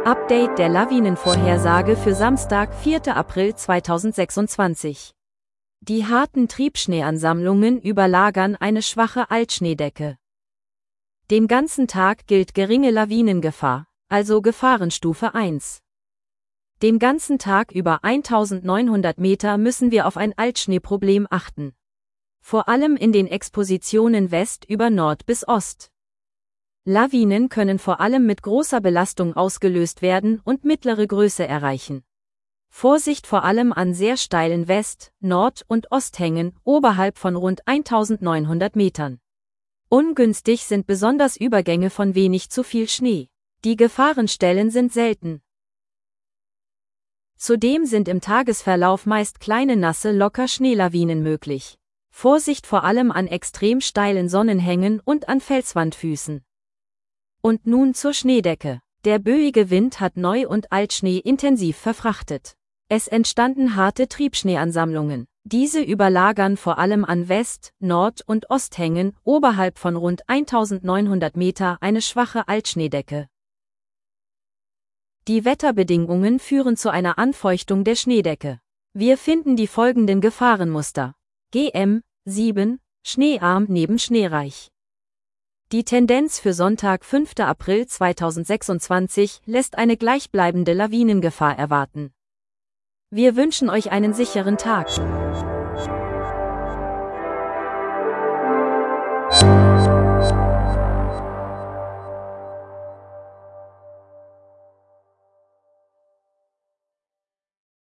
Update der Lawinenvorhersage für Samstag, 4. April 2026. Die harten Triebschneeansammlungen überlagern eine schwache Altschneedecke. Den ganzen Tag gilt geringe Lawinengefahr, also Gefahrenstufe 1. Den ganzen Tag über 1900 Meter müssen wir auf ein Altschneeproblem achten. Vor allem in den Expositionen West über Nord bis Ost. Lawinen können vor allem mit großer Belastung ausgelöst werden und mittlere Größe erreichen. Vorsicht vor allem an sehr steilen West-, Nord- und Osthängen oberhalb von rund 1900 Metern. Ungünstig sind besonders Übergänge von wenig zu viel Schnee. Die Gefahrenstellen sind selten. Zudem sind im Tagesverlauf meist kleine nasse Locker-Schneelawinen möglich. Vorsicht vor allem an extrem steilen Sonnenhängen und an Felswandfüßen. Und nun zur Schneedecke. Der böige Wind hat Neu- und Altschnee intensiv verfrachtet. Es entstanden harte Triebschneeansammlungen. Diese überlagern vor allem an West-, Nord- und Osthängen oberhalb von rund 1900 Meter eine schwache Altschneedecke. Die Wetterbedingungen führen zu einer Anfeuchtung der Schneedecke. Wir finden die folgenden Gefahrenmuster. GM 7, schneearm neben schneereich. Die Tendenz für Sonntag, 5. April 2026 lässt eine gleichbleibende Lawinengefahr erwarten. Wir wünschen euch einen sicheren Tag.